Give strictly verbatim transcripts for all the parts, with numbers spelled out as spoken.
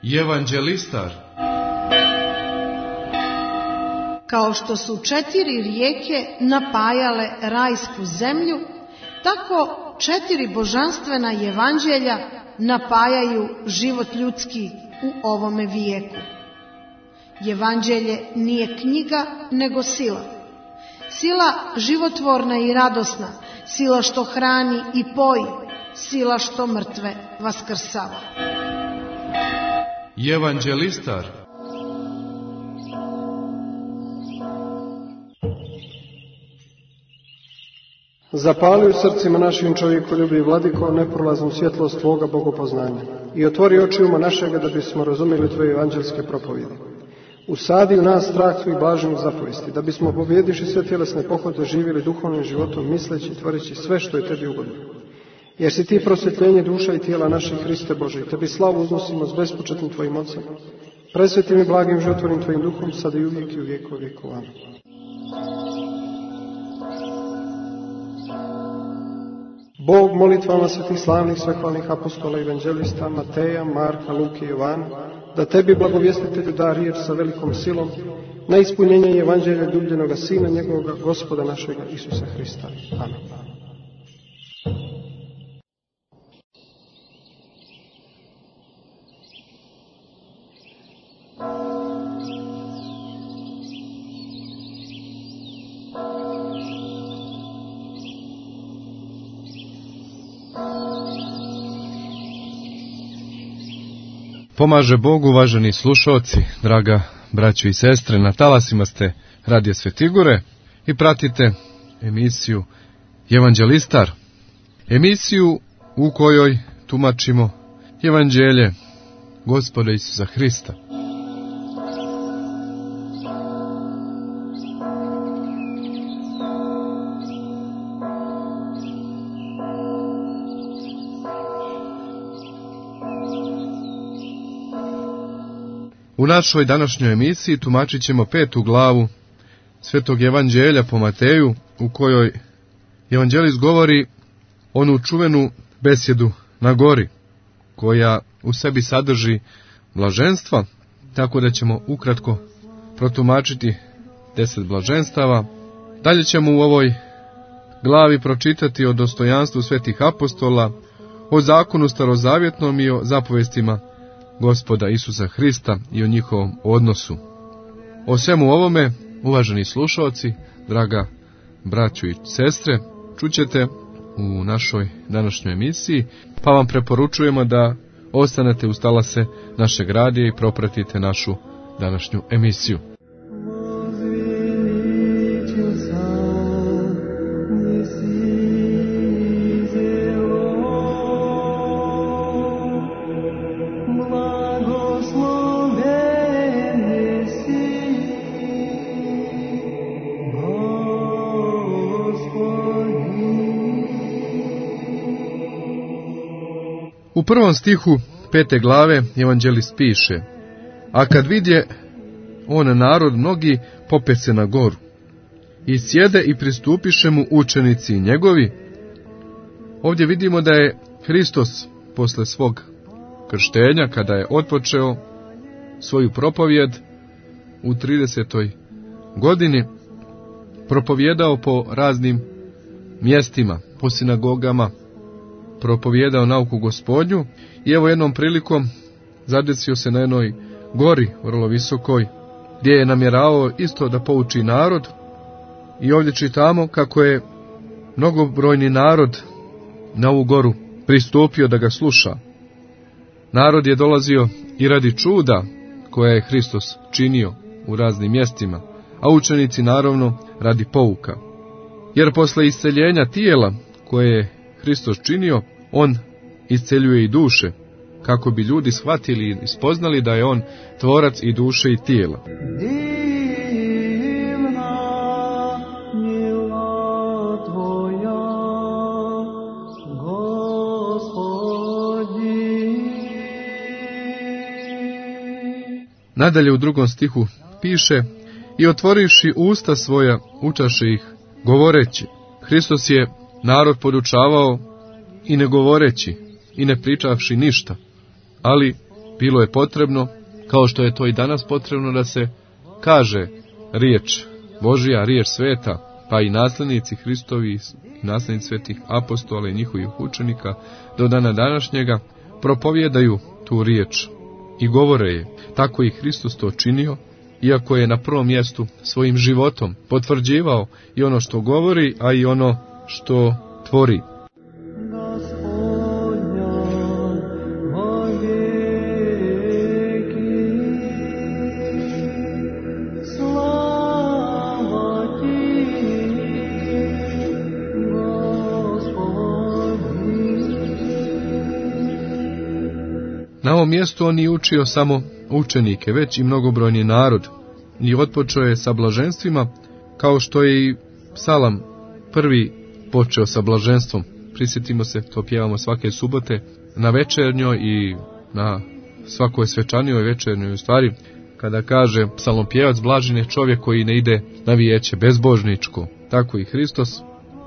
Evanđelistar. Kao što su četiri rijeke napajale rajsku zemlju, tako četiri božanstvena evanđelja napajaju život ljudski u ovome vijeku. Evanđelje nije knjiga, nego sila. Sila životvorna i radosna, sila što hrani i poji, sila što mrtve vaskrsava. Evanđelistar. Zapali u srcima našim čovjekoljubi, Vladiko, neprolaznu svjetlost Tvoga bogopoznanja i otvori oči uma našega da bismo razumjeli Tvoje evanđelske propovjede. Usadi u nas strah Tvojih blaženih zapovesti, da bismo pobjediši sve tjelesne pohode živjeli duhovnim životom, misleći i tvoreći sve što je Tebi ugodno. Jer si Ti prosvjetljenje duša i tijela naših, Hriste Bože, i Tebi slavu uznosimo s bespočetnim Tvojim ocem, presvetim i blagim životvornim Tvojim duhom, sada i uvijek i u vijeku vijekova. Amen. Bog molitvama svetih slavnih svehvalnih apostola i evanđelista Mateja, Marka, Luke i Jovana, da Tebi, blagovjestitelju, da riječ sa velikom silom na ispunjenje evanđelja ljubljenoga Sina njegovoga, Gospoda našega Isusa Hrista. Amen. Pomaže Bog, uvaženi slušalci, draga braćo i sestre, na talasima ste Radija Svetigure i pratite emisiju Evanđelistar, emisiju u kojoj tumačimo evanđelje Gospoda Isusa Hrista. U našoj današnjoj emisiji tumačit ćemo petu glavu Svetog evanđelja po Mateju, u kojoj evanđelist govori onu čuvenu besjedu na gori, koja u sebi sadrži blaženstva, tako da ćemo ukratko protumačiti deset blaženstava. Dalje ćemo u ovoj glavi pročitati o dostojanstvu svetih apostola, o zakonu starozavjetnom i o zapovestima Gospoda Isusa Hrista i o njihovom odnosu. O svemu ovome, uvaženi slušalci, draga braćo i sestre, čućete u našoj današnjoj emisiji, pa vam preporučujemo da ostanete uz talase našeg radija i propratite našu današnju emisiju. U prvom stihu pete glave evanđelist piše: a kad vidje on narod mnogi, popet se na goru. I sjede i pristupiše mu učenici njegovi. Ovdje vidimo da je Hristos posle svog krštenja, kada je otpočeo svoju propovjed u tridesetoj godini, propovjedao po raznim mjestima, po sinagogama, propovjedao nauku Gospodnju i evo jednom prilikom zadesio se na jednoj gori, vrlo visokoj, gdje je namjeravao isto da pouči narod. I ovdje čitamo kako je mnogobrojni narod na ovu goru pristupio da ga sluša. Narod je dolazio i radi čuda koje je Hristos činio u raznim mjestima, a učenici naravno radi pouka. Jer posle isceljenja tijela koje je Hristos činio, on isceljuje i duše, kako bi ljudi shvatili i spoznali da je on tvorac i duše i tijela. Nadalje u drugom stihu piše: i otvorivši usta svoja, učaše ih, govoreći. Hristos je narod podučavao i ne govoreći, i ne pričavši ništa, ali bilo je potrebno, kao što je to i danas potrebno, da se kaže riječ Božja, riječ sveta, pa i nasljednici Hristovi, i nasljednici svetih apostola i njihovih učenika do dana današnjega propovjedaju tu riječ i govore je. Tako i Hristos to činio, iako je na prvom mjestu svojim životom potvrđivao i ono što govori, a i ono što tvori. Na ovom mjestu on nije učio samo učenike, već i mnogobrojni narod, i otpočeo je sa blaženstvima, kao što je i psalam prvi počeo sa blaženstvom. Prisjetimo se, to pjevamo svake subote, na večernjoj i na svakoj svečanijoj večernjoj, u stvari, kada kaže psalmopjevac, blažen je čovjek koji ne ide na vijeće bezbožničko. Tako i Hristos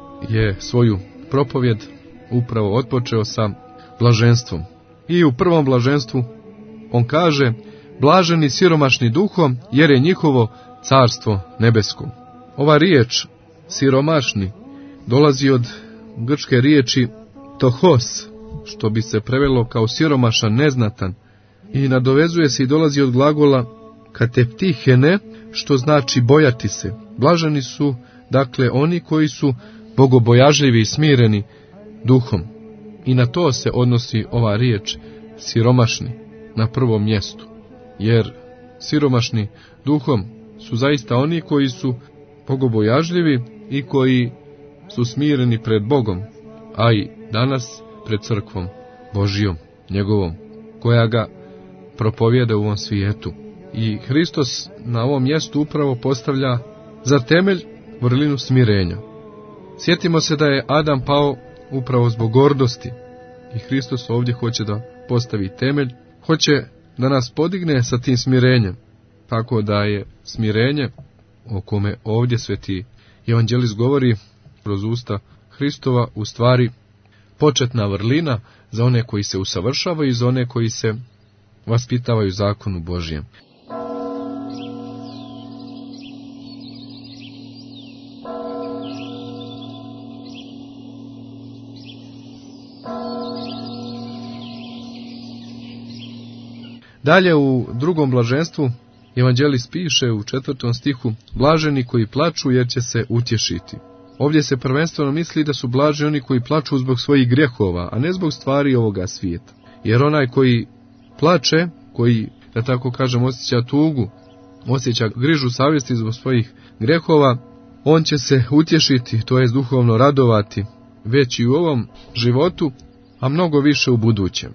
je svoju propovjed upravo otpočeo sa blaženstvom. I u prvom blaženstvu on kaže: blaženi siromašni duhom, jer je njihovo carstvo nebesko. Ova riječ siromašni dolazi od grčke riječi tohos, što bi se prevelo kao siromašan, neznatan, i nadovezuje se i dolazi od glagola kateptihene, što znači bojati se. Blaženi su, dakle, oni koji su bogobojažljivi i smireni duhom. I na to se odnosi ova riječ siromašni na prvom mjestu. Jer siromašni duhom su zaista oni koji su bogobojažljivi i koji su smireni pred Bogom, a i danas pred crkvom Božijom, njegovom, koja ga propovjeda u ovom svijetu. I Hristos na ovom mjestu upravo postavlja za temelj vrlinu smirenja. Sjetimo se da je Adam pao upravo zbog gordosti i Hristos ovdje hoće da postavi temelj, hoće da nas podigne sa tim smirenjem, tako da je smirenje, o kome ovdje sveti evanđelist govori kroz usta Hristova, u stvari početna vrlina za one koji se usavršavaju i za one koji se vaspitavaju zakonu Božijem. Dalje u drugom blaženstvu evanđelist piše u četvrtom stihu: blaženi koji plaču, jer će se utješiti. Ovdje se prvenstveno misli da su blaženi oni koji plaču zbog svojih grijehova, a ne zbog stvari ovoga svijeta. Jer onaj koji plače, koji, da tako kažem, osjeća tugu, osjeća grižu savjesti zbog svojih grijehova, on će se utješiti, to jest duhovno radovati, već i u ovom životu, a mnogo više u budućem.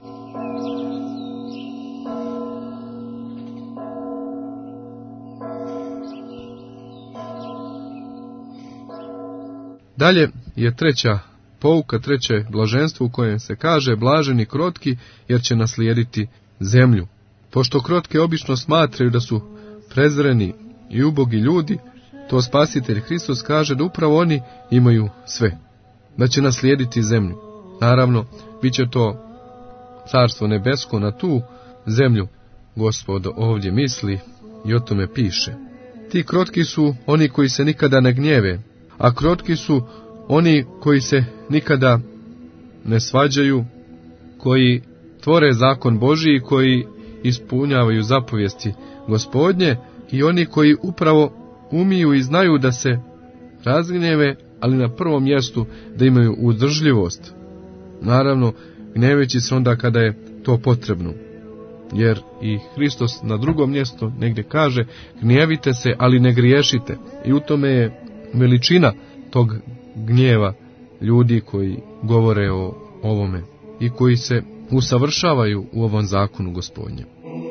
Dalje je treća pouka, treće blaženstvo u kojem se kaže: blaženi krotki, jer će naslijediti zemlju. Pošto krotke obično smatraju da su prezreni i ubogi ljudi, to Spasitelj Hristos kaže da upravo oni imaju sve, da će naslijediti zemlju. Naravno, bit će to carstvo nebesko. Na tu zemlju Gospod ovdje misli i o tome piše. Ti krotki su oni koji se nikada ne gnjeve, a krotki su oni koji se nikada ne svađaju, koji tvore zakon Božiji, koji ispunjavaju zapovijesti Gospodnje, i oni koji upravo umiju i znaju da se razgnjeve, ali na prvom mjestu da imaju udržljivost. Naravno, gneveći se onda kada je to potrebno. Jer i Hristos na drugom mjestu negdje kaže: gnjevite se, ali ne griješite. I u tome je veličina tog gnjeva ljudi koji govore o ovome i koji se usavršavaju u ovom zakonu Gospodnjem.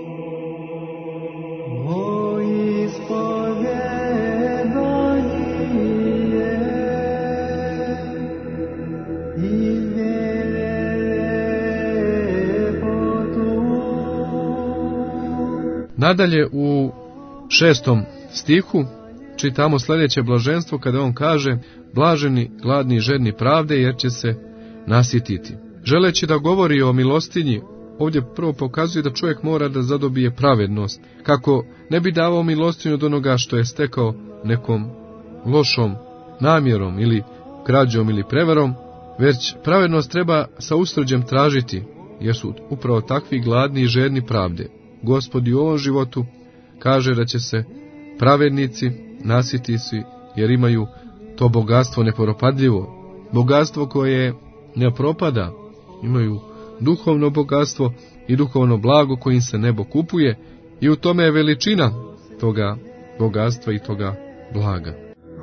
Nadalje u šestom stihu čitamo sljedeće blaženstvo kada on kaže: blaženi, gladni i žedni pravde, jer će se nasititi. Želeći da govori o milostinji ovdje prvo pokazuje da čovjek mora da zadobije pravednost, kako ne bi davao milostinju od onoga što je stekao nekom lošom namjerom ili krađom ili prevarom, već pravednost treba sa usrđem tražiti, jer su upravo takvi gladni i žedni pravde. Gospod u ovom životu kaže da će se pravednici nasiti svi, jer imaju to bogatstvo neporopadljivo, bogatstvo koje ne propada, imaju duhovno bogatstvo i duhovno blago kojim se nebo kupuje, i u tome je veličina toga bogatstva i toga blaga.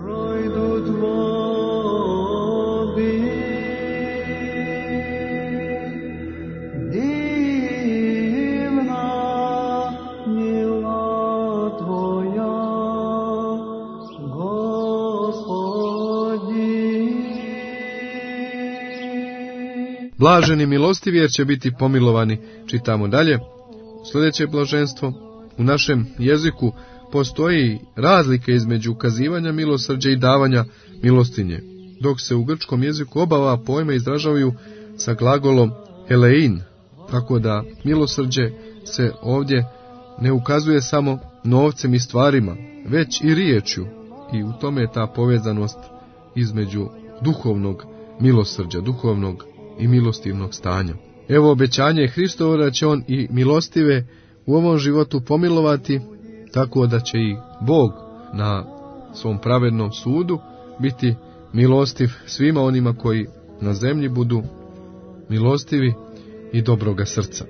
Blaženi milostivi jer će biti pomilovani, čitamo dalje. Sljedeće blaženstvo, u našem jeziku postoji razlika između ukazivanja milosrđa i davanja milostinje, dok se u grčkom jeziku oba ova pojma izražavaju sa glagolom elein, tako da milosrđe se ovdje ne ukazuje samo novcem i stvarima, već i riječju, i u tome je ta povezanost između duhovnog milosrđa, duhovnog i milostivnog stanja. Evo obećanje Hristovo da će on i milostive u ovom životu pomilovati, tako da će i Bog na svom pravednom sudu biti milostiv svima onima koji na zemlji budu milostivi i dobroga srca.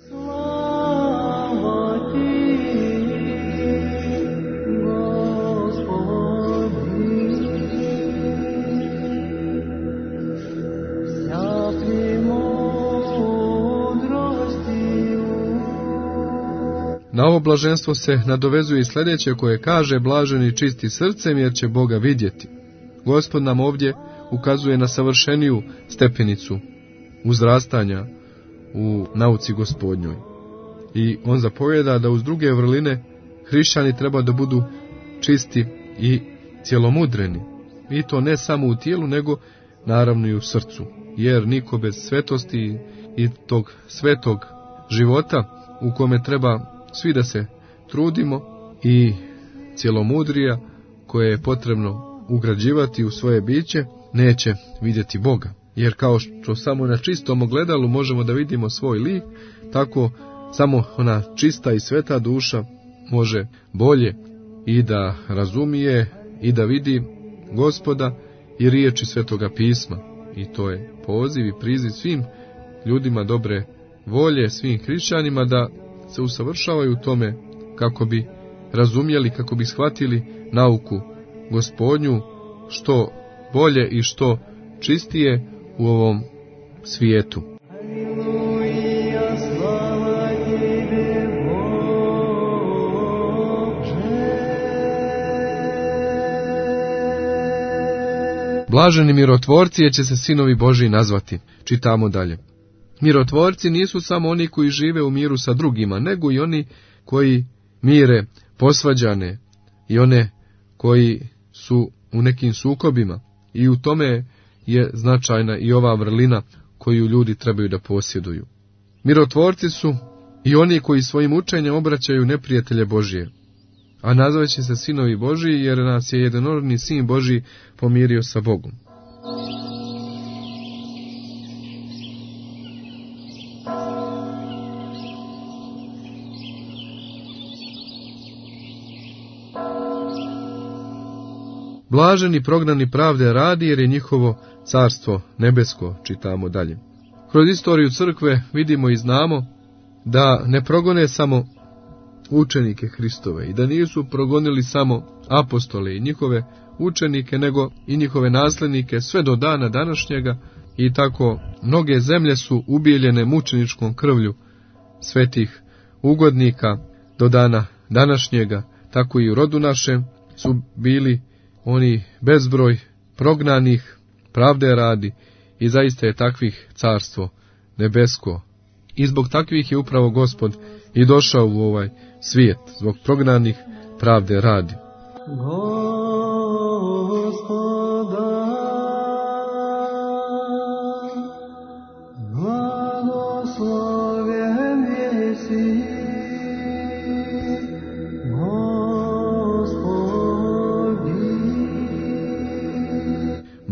Na ovo blaženstvo se nadovezuje i sljedeće koje kaže: blaženi čisti srcem jer će Boga vidjeti. Gospod nam ovdje ukazuje na savršeniju stepenicu uzrastanja u nauci Gospodnjoj. I on zapovjeda da uz druge vrline hrišćani treba da budu čisti i cjelomudreni. I to ne samo u tijelu, nego naravno i u srcu. Jer niko bez svetosti i tog svetog života u kome treba svi da se trudimo i cjelomudrija koje je potrebno ugrađivati u svoje biće, neće vidjeti Boga. Jer kao što samo na čistom ogledalu možemo da vidimo svoj lik, tako samo ona čista i sveta duša može bolje i da razumije i da vidi Gospoda i riječi Svetoga pisma. I to je poziv i priziv svim ljudima dobre volje, svim hrišćanima da se usavršavaju u tome kako bi razumjeli, kako bi shvatili nauku Gospodnju što bolje i što čistije u ovom svijetu. Blaženi mirotvorci jer će se sinovi Božji nazvati. Čitamo dalje. Mirotvorci nisu samo oni koji žive u miru sa drugima, nego i oni koji mire posvađane i one koji su u nekim sukobima. I u tome je značajna i ova vrlina koju ljudi trebaju da posjeduju. Mirotvorci su i oni koji svojim učenjem obraćaju neprijatelje Božije, a nazvaće se sinovi Božji jer nas je jednorodni sin Božji pomirio sa Bogom. Blaženi prognani pravde radi jer je njihovo carstvo nebesko, čitamo dalje. Kroz istoriju crkve vidimo i znamo da ne progone samo učenike Hristove i da nisu progonili samo apostole i njihove učenike, nego i njihove naslednike sve do dana današnjega, i tako mnoge zemlje su ubijeljene mučeničkom krvlju svetih ugodnika do dana današnjega, tako i u rodu našem su bili oni bezbroj prognanih pravde radi i zaista je takvih carstvo nebesko. I zbog takvih je upravo Gospod i došao u ovaj svijet, zbog prognanih pravde radi. Gospoda, blagoslovljeni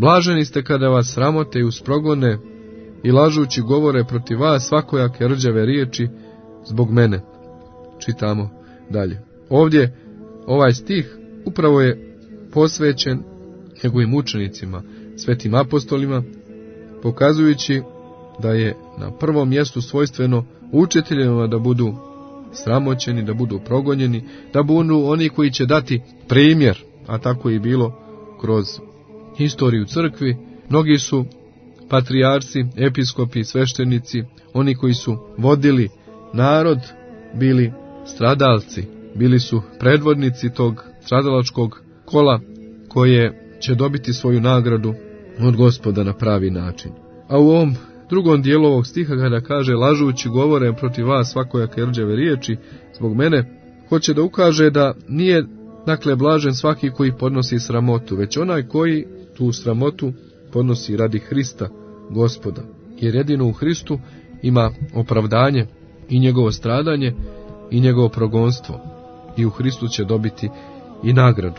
Blaženi ste kada vas sramote i usprogone i lažući govore protiv vas svakojake rđave riječi zbog mene. Čitamo dalje. Ovdje ovaj stih upravo je posvećen njegovim učenicima, svetim apostolima, pokazujući da je na prvom mjestu svojstveno učiteljima da budu sramoćeni, da budu progonjeni, da budu oni koji će dati primjer, a tako je i bilo kroz historiju crkvi. Mnogi su patrijarsi, episkopi, sveštenici, oni koji su vodili narod, bili stradalci, bili su predvodnici tog stradalačkog kola koje će dobiti svoju nagradu od Gospoda na pravi način. A u ovom drugom dijelu ovog stiha kada kaže lažući govore protiv vas svakojake rđave riječi zbog mene, hoće da ukaže da nije dakle blažen svaki koji podnosi sramotu, već onaj koji tu sramotu podnosi radi Hrista, Gospoda. Jer jedino u Hristu ima opravdanje i njegovo stradanje i njegovo progonstvo. I u Hristu će dobiti i nagradu.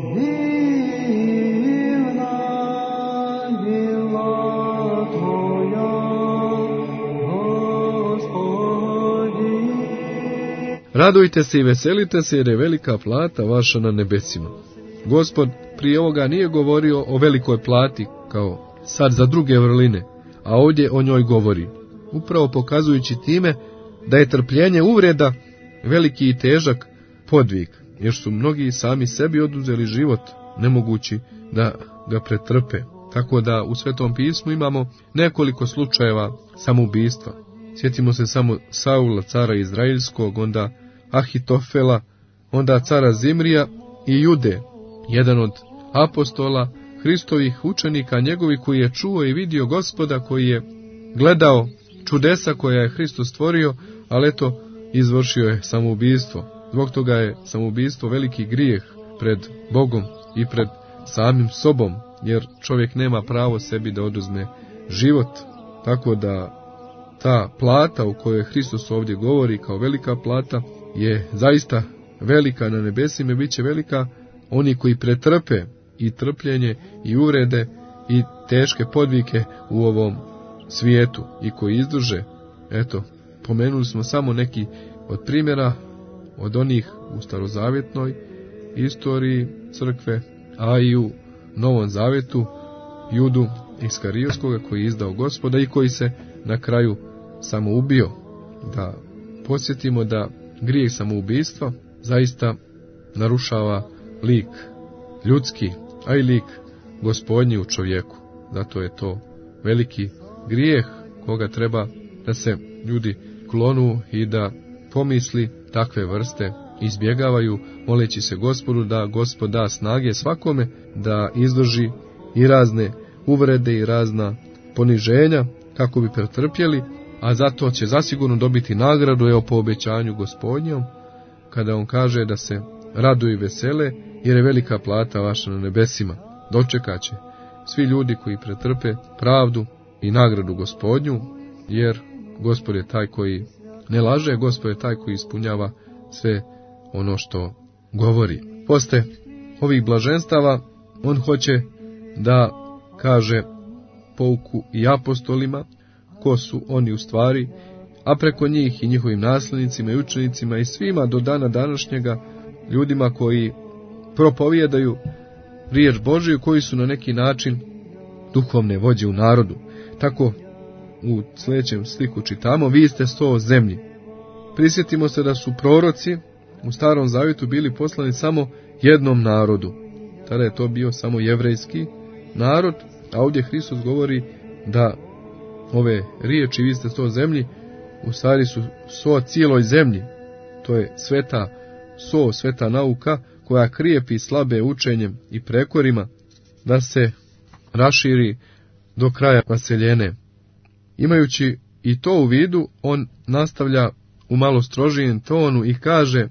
Radujte se i veselite se jer je velika plata vaša na nebesima. Gospod prije ovoga nije govorio o velikoj plati kao sad za druge vrline, a ovdje o njoj govori, upravo pokazujući time da je trpljenje uvreda veliki i težak podvig, jer su mnogi sami sebi oduzeli život, nemogući da ga pretrpe. Tako da u Svetom pismu imamo nekoliko slučajeva samoubistva. Sjetimo se samo Saula, cara Izraelskog, onda Ahitofela, onda cara Zimrija i Jude, jedan od apostola, Hristovih učenika njegovi, koji je čuo i vidio Gospoda, koji je gledao čudesa koja je Hristos stvorio, ali eto, izvršio je samoubistvo. Zbog toga je samoubistvo veliki grijeh pred Bogom i pred samim sobom, jer čovjek nema pravo sebi da oduzme život. Tako da ta plata u kojoj Hristos ovdje govori kao velika plata je zaista velika na nebesima i bit će velika oni koji pretrpe i trpljenje i uvrede i teške podvike u ovom svijetu i koji izdrže. Eto, pomenuli smo samo neki od primjera od onih u starozavjetnoj istoriji crkve, a i u Novom zavjetu Judu Iskarijotskoga koji je izdao Gospoda i koji se na kraju samoubio. Da podsjetimo da grijeh samoubistva zaista narušava lik ljudski, a i lik Gospodnji u čovjeku. Zato je to veliki grijeh koga treba da se ljudi klonu i da pomisli takve vrste izbjegavaju, moleći se Gospodu da Gospod da snage svakome da izdrži i razne uvrede i razna poniženja kako bi pretrpjeli, a zato će zasigurno dobiti nagradu, evo po obećanju Gospodnjom, kada on kaže da se raduju i vesele, jer je velika plata vaša na nebesima. Dočekat će svi ljudi koji pretrpe pravdu i nagradu Gospodnju, jer Gospod je taj koji ne laže, Gospod je taj koji ispunjava sve ono što govori. Posle ovih blaženstava on hoće da kaže pouku i apostolima, ko su oni u stvari, a preko njih i njihovim naslednicima i učenicima i svima do dana današnjega, ljudima koji propovijedaju riječ Božiju, koji su na neki način duhovne vođe u narodu. Tako u sljedećem stihu čitamo: vi ste sto zemlji. Prisjetimo se da su proroci u Starom Zavjetu bili poslani samo jednom narodu. Tada je to bio samo jevrejski narod, a ovdje Hristos govori da ove riječi vi ste sto zemlji u stvari su so cijeloj zemlji. To je sveta so, sveta nauka koja krijepi slabe učenjem i prekorima da se raširi do kraja vaseljene. Imajući i to u vidu, on nastavlja u malo strožijem tonu i kaže: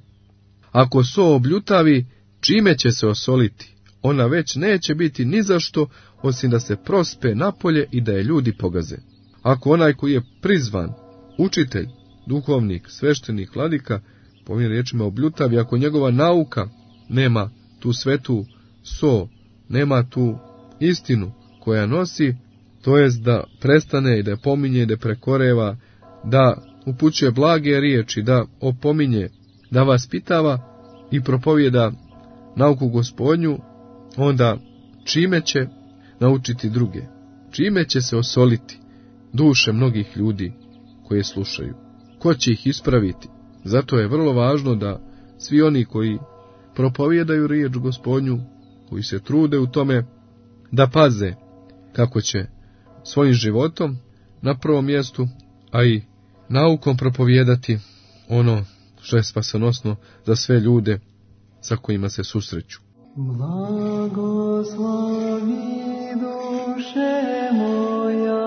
ako so obljutavi, čime će se osoliti? Ona već neće biti ni zašto, osim da se prospe napolje i da je ljudi pogaze. Ako onaj koji je prizvan, učitelj, duhovnik, sveštenik, vladika, po ovim riječima obljutavi, ako njegova nauka nema tu svetu so, nema tu istinu koja nosi, to jest da prestane i da pominje, da prekoreva, da upućuje blage riječi, da opominje, da vaspitava i propovijeda nauku Gospodnju, onda čime će naučiti druge, čime će se osoliti duše mnogih ljudi koje slušaju, ko će ih ispraviti. Zato je vrlo važno da svi oni koji propovijedaju riječ Gospodnju, koji se trude u tome, da paze kako će svojim životom na prvom mjestu, a i naukom propovijedati ono što je spasonosno za sve ljude sa kojima se susreću. Blagoslovi duše moja,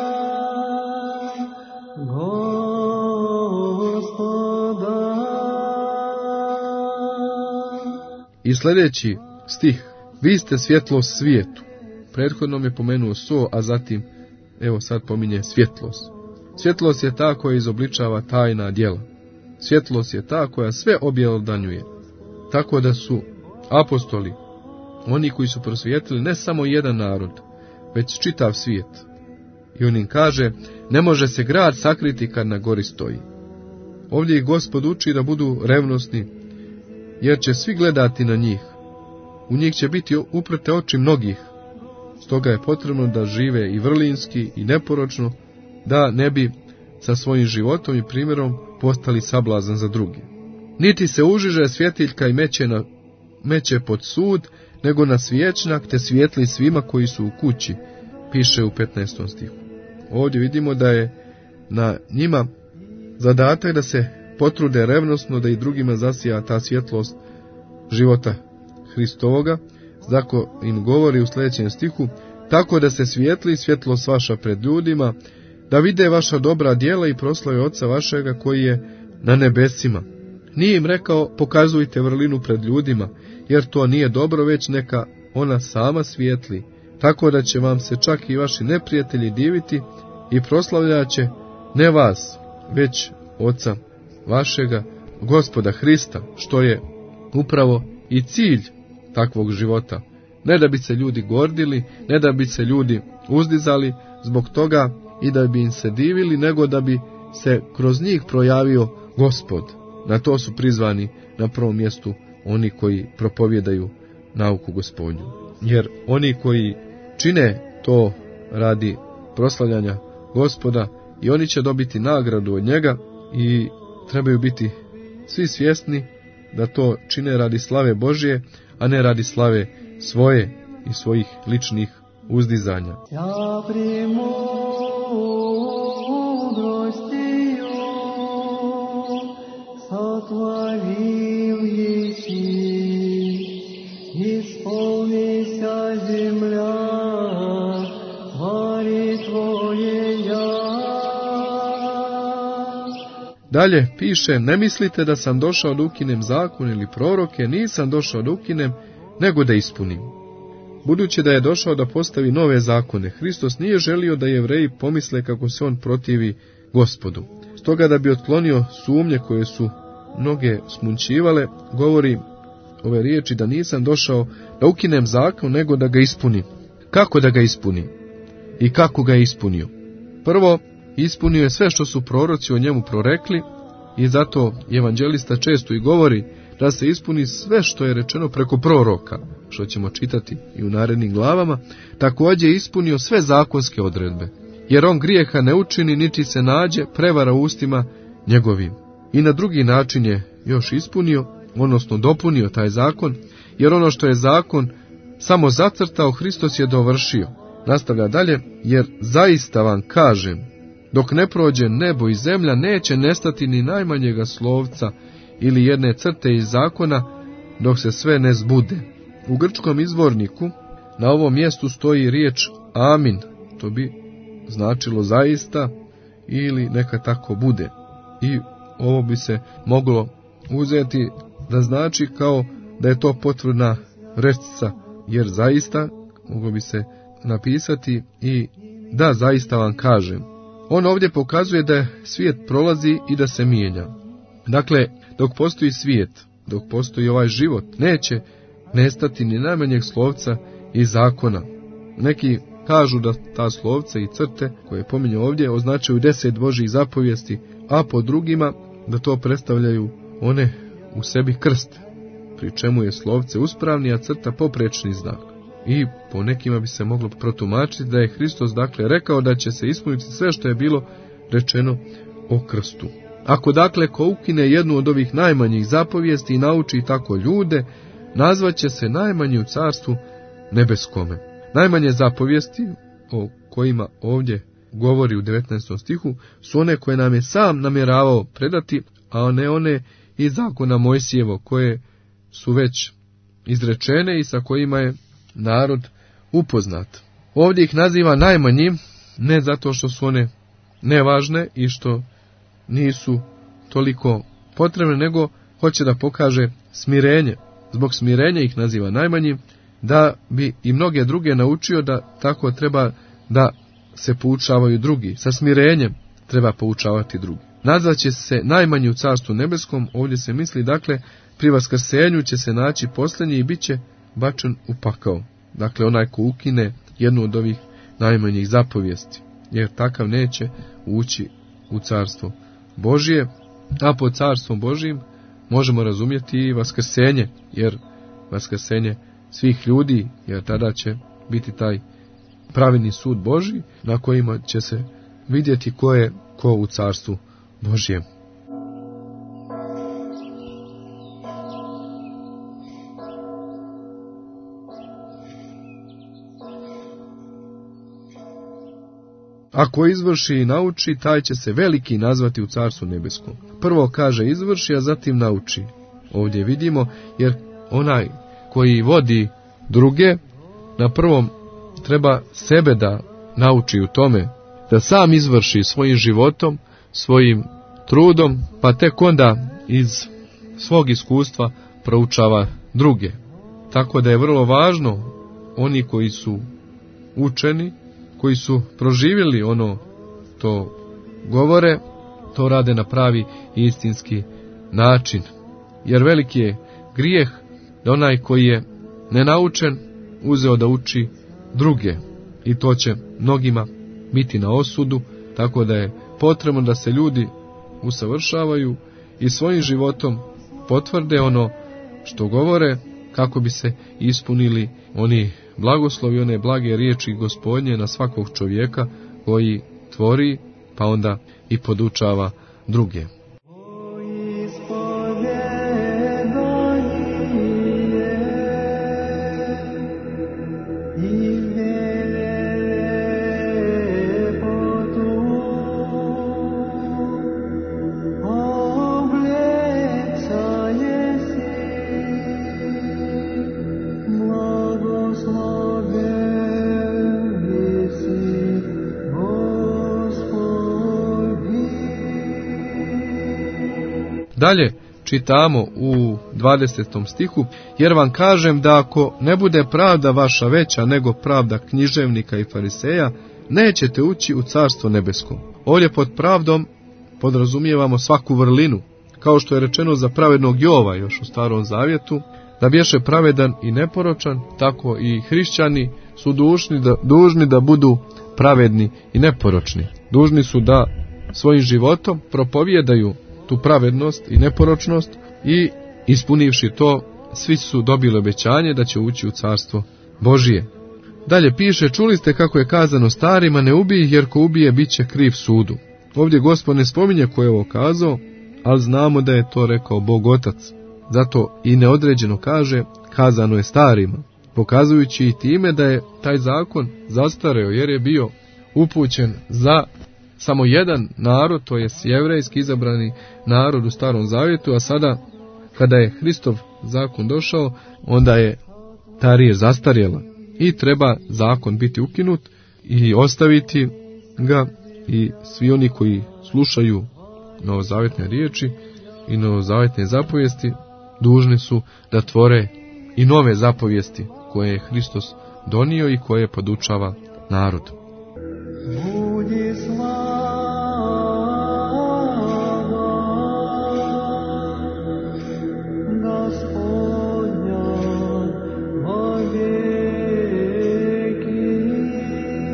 Gospoda. I sljedeći stih, vi ste svjetlost svijetu. Prethodno je pomenuo so, a zatim, evo sad pominje svjetlost. Svjetlost je ta koja izobličava tajna djela. Svjetlost je ta koja sve objelodanjuje. Tako da su apostoli, oni koji su prosvijetili ne samo jedan narod, već čitav svijet. I on im kaže, ne može se grad sakriti kad na gori stoji. Ovdje ih Gospod uči da budu revnosni, jer će svi gledati na njih. U njih će biti uprte oči mnogih. Stoga je potrebno da žive i vrlinski i neporočno, da ne bi sa svojim životom i primjerom postali sablazan za druge. Niti se užiže svjetiljka i meće, na, meće pod sud, nego na svječnjak, te svijetli svima koji su u kući, piše u petnaestom stihu. Ovdje vidimo da je na njima zadatak da se potrude revnosno, da i drugima zasija ta svjetlost života Hristovoga. Zato im govori u sljedećem stihu, tako da se svijetli svjetlost vaša pred ljudima, da vide vaša dobra djela i proslave Oca vašega koji je na nebesima. Nije im rekao, pokazujte vrlinu pred ljudima, jer to nije dobro, već neka ona sama svijetli, tako da će vam se čak i vaši neprijatelji diviti i proslavljaće ne vas, već Oca vašega, Gospoda Hrista, što je upravo i cilj takvog života. Ne da bi se ljudi gordili, ne da bi se ljudi uzdizali zbog toga i da bi im se divili, nego da bi se kroz njih projavio Gospod. Na to su prizvani na prvom mjestu oni koji propovijedaju nauku Gospodnju. Jer oni koji čine to radi proslavljanja Gospoda, i oni će dobiti nagradu od njega, i trebaju biti svi svjesni da to čine radi slave Božje, a ne radi slave svoje i svojih ličnih uzdizanja. Ja primudrostiju sotvoril еси, исполнися земля, твори Твоея. Dalje piše, ne mislite da sam došao da ukinem zakon ili proroke, nisam došao da ukinem, nego da ispunim. Budući da je došao da postavi nove zakone, Hristos nije želio da Jevreji pomisle kako se on protivi Gospodu. Stoga da bi otklonio sumnje koje su mnoge smunčivale, govori ove riječi da nisam došao da ukinem zakon, nego da ga ispunim. Kako da ga ispunim? I kako ga je ispunio? Prvo, ispunio je sve što su proroci o njemu prorekli, i zato evanđelista često i govori da se ispuni sve što je rečeno preko proroka, što ćemo čitati i u narednim glavama. Također je ispunio sve zakonske odredbe, jer on grijeha ne učini niti se nađe prevara u ustima njegovim. I na drugi način je još ispunio, odnosno dopunio taj zakon, jer ono što je zakon samo zacrtao, Hristos je dovršio. Nastavlja dalje, jer zaista vam kažem, dok ne prođe nebo i zemlja, neće nestati ni najmanjega slovca ili jedne crte iz zakona, dok se sve ne zbude. U grčkom izvorniku na ovom mjestu stoji riječ amin, to bi značilo zaista ili neka tako bude. I ovo bi se moglo uzeti da znači kao da je to potvrdna rečca, jer zaista moglo bi se napisati i da zaista vam kažem. On ovdje pokazuje da svijet prolazi i da se mijenja. Dakle, dok postoji svijet, dok postoji ovaj život, neće nestati ni najmanjeg slovca iz zakona. Neki kažu da ta slovce i crte koje pominju ovdje označuju deset Božjih zapovijesti, a po drugima da to predstavljaju one u sebi krst, pri čemu je slovce uspravni, a crta poprečni znak. I po nekima bi se moglo protumačiti da je Hristos dakle rekao da će se ispuniti sve što je bilo rečeno o krstu. Ako dakle ko ukine jednu od ovih najmanjih zapovijesti i nauči tako ljude, nazvaće se najmanji u carstvu nebeskome. Najmanje zapovijesti o kojima ovdje govori u devetnaestom stihu su one koje nam je sam namjeravao predati, a ne one iz zakona Mojsijevo koje su već izrečene i sa kojima je narod upoznat. Ovdje ih naziva najmanjim, ne zato što su one nevažne i što nisu toliko potrebne, nego hoće da pokaže smirenje. Zbog smirenja ih naziva najmanjim, da bi i mnoge druge naučio da tako treba da se poučavaju drugi. Sa smirenjem treba poučavati drugi. Nazvaće se najmanji u carstvu nebeskom, ovdje se misli, dakle, pri vaskrsenju će se naći posljednji i bit će bačen u pakao. Dakle, onaj ko ukine jednu od ovih najmanjih zapovijesti, jer takav neće ući u carstvo Božje, a pod carstvom Božjim možemo razumjeti i vaskrsenje, jer vaskrsenje svih ljudi, jer tada će biti taj pravedni sud Božji na kojima će se vidjeti ko je ko u carstvu Božjem. Ako izvrši i nauči, taj će se veliki nazvati u carstvu nebeskom. Prvo kaže izvrši, a zatim nauči. Ovdje vidimo, jer onaj koji vodi druge, na prvom treba sebe da nauči u tome, da sam izvrši svojim životom, svojim trudom, pa tek onda iz svog iskustva proučava druge. Tako da je vrlo važno, oni koji su učeni, koji su proživjeli ono to govore, to rade na pravi i istinski način. Jer veliki je grijeh da onaj koji je nenaučen uzeo da uči druge. I to će mnogima biti na osudu, tako da je potrebno da se ljudi usavršavaju i svojim životom potvrde ono što govore, kako bi se ispunili oni blagoslovi, one blage riječi Gospodnje na svakog čovjeka koji tvori, pa onda i podučava druge. Dalje čitamo u dvadesetom stihu, jer vam kažem da ako ne bude pravda vaša veća nego pravda književnika i fariseja, nećete ući u carstvo nebesko. Ovdje pod pravdom podrazumijevamo svaku vrlinu, kao što je rečeno za pravednog Jova još u Starom Zavjetu, da bješe pravedan i neporočan, tako i hrišćani su dužni da, dužni da budu pravedni i neporočni. Dužni su da svojim životom propovijedaju tu pravednost i neporočnost i ispunivši to, svi su dobili obećanje da će ući u carstvo Božije. Dalje piše, čuli ste kako je kazano starima, ne ubij, jer ko ubije bit će kriv sudu. Ovdje Gospod ne spominje ko je ovo kazao, ali znamo da je to rekao Bog Otac. Zato i neodređeno kaže, kazano je starima, pokazujući i time da je taj zakon zastareo, jer je bio upućen za samo jedan narod, to je jevrejski izabrani narod u Starom Zavjetu, a sada kada je Hristov zakon došao, onda je ta riječ zastarjela i treba zakon biti ukinut i ostaviti ga, i svi oni koji slušaju novozavjetne riječi i novozavjetne zapovijesti dužni su da tvore i nove zapovijesti koje je Hristos donio i koje podučava narod. Budi slava Gospodnja vovijeki.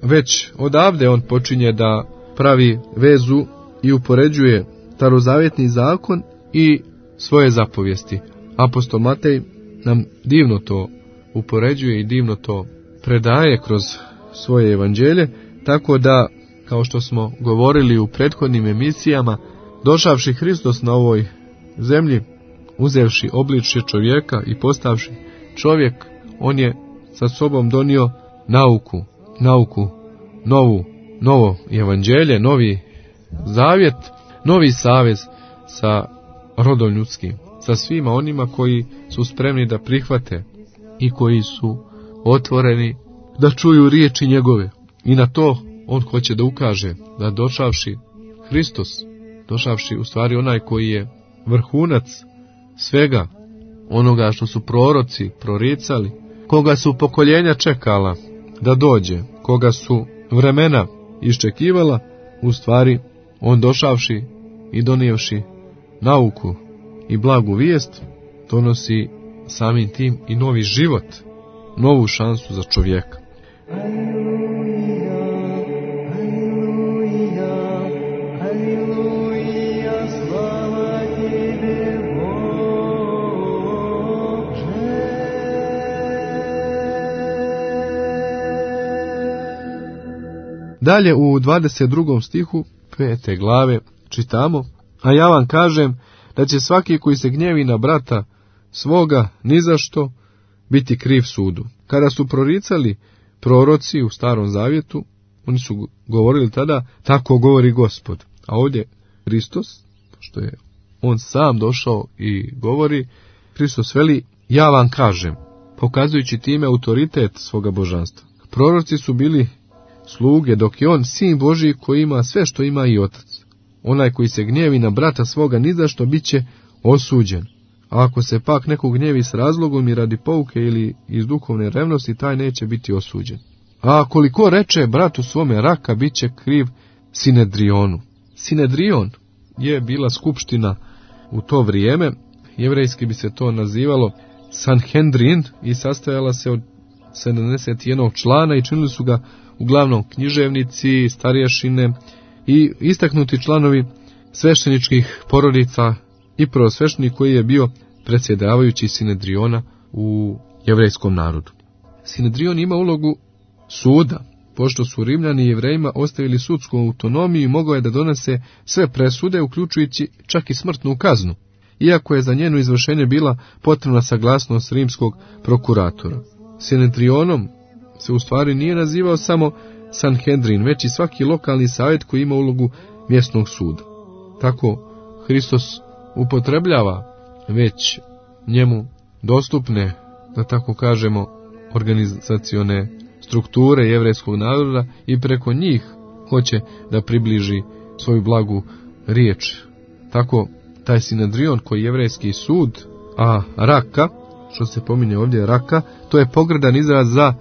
već odavde on počinje da pravi vezu i upoređuje starozavjetni zakon i svoje zapovijesti. Apostol Matej nam divno to upoređuje i divno to predaje kroz svoje evanđelje, tako da, kao što smo govorili u prethodnim emisijama, došavši Hristos na ovoj zemlji, uzevši obličje čovjeka i postavši čovjek, on je sa sobom donio nauku, nauku, novu, novo evanđelje, novi zavjet, novi savez sa rodom ljudskim, sa svima onima koji su spremni da prihvate i koji su otvoreni da čuju riječi njegove. I na to on hoće da ukaže, da došavši Hristos, došavši u stvari onaj koji je vrhunac svega onoga što su proroci proricali, koga su pokoljenja čekala da dođe, koga su vremena iščekivala, u stvari on došavši i donijevši nauku i blagu vijest, donosi samim tim i novi život, novu šansu za čovjeka. Dalje u dvadeset drugom stihu pete glave čitamo: a ja vam kažem da će svaki koji se gnjevi na brata svoga nizašto biti kriv sudu. Kada su proricali proroci u Starom Zavjetu, oni su govorili tada, tako govori Gospod. A ovdje Hristos, što je on sam došao i govori, Hristos veli, ja vam kažem, pokazujući time autoritet svoga božanstva. Proroci su bili sluge, dok je on sin Božji koji ima sve što ima i otac. Onaj koji se gnjevi na brata svoga nizašto bit će osuđen. A ako se pak neko gnjevi s razlogom i radi pouke ili iz duhovne revnosti, taj neće biti osuđen. A koliko reče bratu svome raka, bit će kriv Sinedrionu. Sinedrion je bila skupština u to vrijeme, jevrejski bi se to nazivalo Sanhedrin, i sastojala se od sedamdeset jednog člana i činili su ga uglavnom književnici, starješine i istaknuti članovi svešteničkih porodica i prvosveštenik koji je bio predsjedavajući Sinedriona u jevrejskom narodu. Sinedrion ima ulogu suda, pošto su Rimljani Jevrejima ostavili sudsku autonomiju i mogao je da donese sve presude, uključujući čak i smrtnu kaznu, iako je za njeno izvršenje bila potrebna saglasnost rimskog prokuratora. Sinedrionom se u stvari nije nazivao samo Sanhedrin, već i svaki lokalni savjet koji ima ulogu mjesnog suda. Tako Hristos upotrebljava već njemu dostupne, da tako kažemo, organizacione strukture jevrejskog naroda i preko njih hoće da približi svoju blagu riječ. Tako taj Sinedrion koji je jevrejski sud, a raka, što se pominje ovdje raka, to je pogrdan izraz za,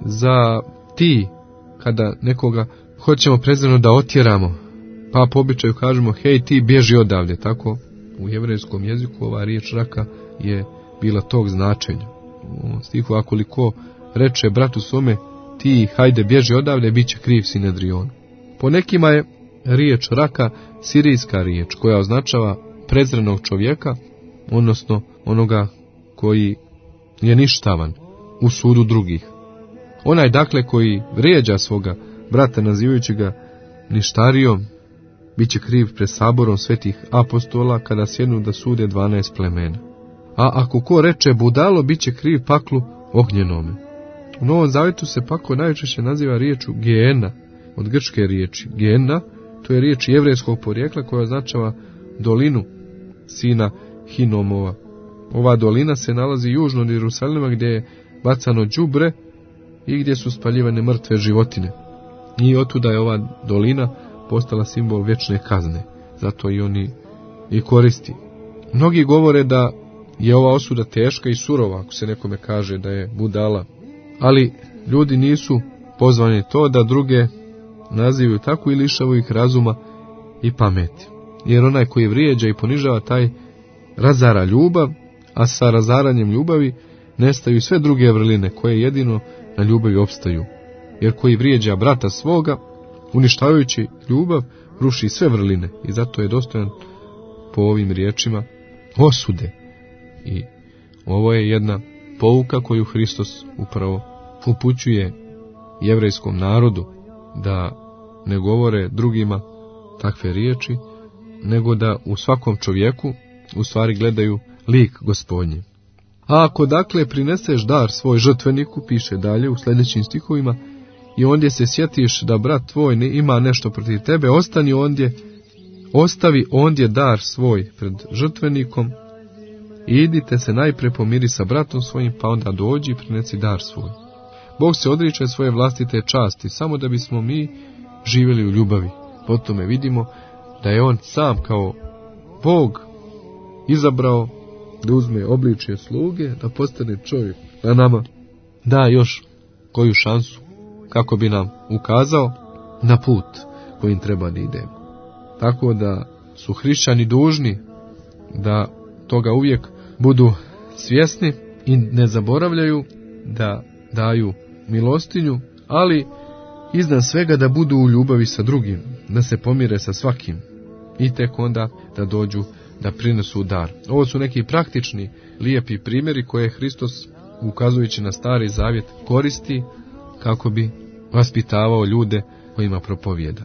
za ti, kada nekoga hoćemo prezirno da otjeramo, pa po običaju kažemo, hej ti bježi odavde. Tako u jevrejskom jeziku ova riječ raka je bila tog značenja. U stihu, a koliko reče bratu svome, ti hajde bježi odavde, bit će kriv Sinedrion. Po nekima je riječ raka sirijska riječ koja označava prezrenog čovjeka, odnosno onoga koji je ništavan u sudu drugih. Onaj dakle koji vrijeđa svoga brata nazivajući ga ništarijom, bit će kriv pred saborom svetih apostola kada sjednu da sude dvanaest plemena. A ako ko reče budalo, bit će kriv paklu ognjenome. U Novom Zavjetu se paklo najčešće naziva riječu Geena, od grčke riječi. Geena, to je riječ jevrejskog porijekla koja označava dolinu sina Hinomova. Ova dolina se nalazi južno od Jerusalima gdje je bacano đubre i gdje su spaljivane mrtve životine. I otuda je ova dolina postala simbol vječne kazne. Zato i oni i koristi. Mnogi govore da je ova osuda teška i surova ako se nekome kaže da je budala. Ali ljudi nisu pozvani to da druge nazivaju tako i lišavaju ih razuma i pameti. Jer onaj koji vrijeđa i ponižava, taj razara ljubav, a sa razaranjem ljubavi nestaju sve druge vrline koje jedino na ljubavi opstaju. jer koji vrijeđa brata svoga, uništavajući ljubav, ruši sve vrline i zato je dostojan po ovim riječima osude. I ovo je jedna pouka koju Hristos upravo upućuje jevrejskom narodu, da ne govore drugima takve riječi, nego da u svakom čovjeku u stvari gledaju lik Gospodnji. A ako dakle prineseš dar svoj žrtveniku, piše dalje u sljedećim stihovima, i ondje se sjetiš da brat tvoj ne ima nešto protiv tebe, ostani ondje, ostavi ondje dar svoj pred žrtvenikom i idite se najpre pomiri sa bratom svojim, pa onda dođi i prinesi dar svoj. Bog se odriče svoje vlastite časti, samo da bismo mi živjeli u ljubavi. Po tome vidimo da je on sam kao Bog izabrao da uzme obličje sluge, da postane čovjek, da nama da još koju šansu kako bi nam ukazao na put kojim treba da idemo. Tako da su hrišćani dužni da toga uvijek budu svjesni i ne zaboravljaju da daju milostinju, ali iznad svega da budu u ljubavi sa drugim, da se pomire sa svakim i tek onda da dođu da prinesu dar. Ovo su neki praktični, lijepi primjeri koje Hristos, ukazujući na Stari Zavjet, koristi kako bi vaspitavao ljude kojima propovijeda.